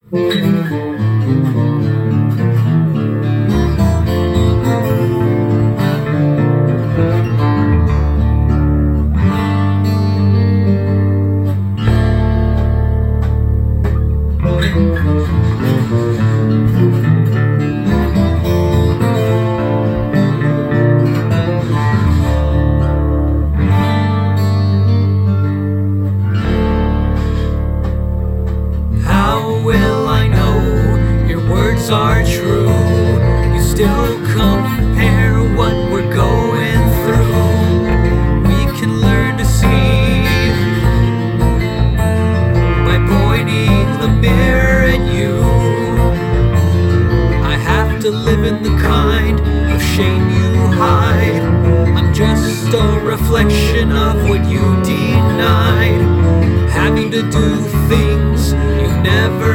How will I know your words are true? You still compare what we're going through. We can learn to see by pointing the mirror at you. I have to live in the kind of shame you hide. I'm just a reflection of what you denied. Having to do things you never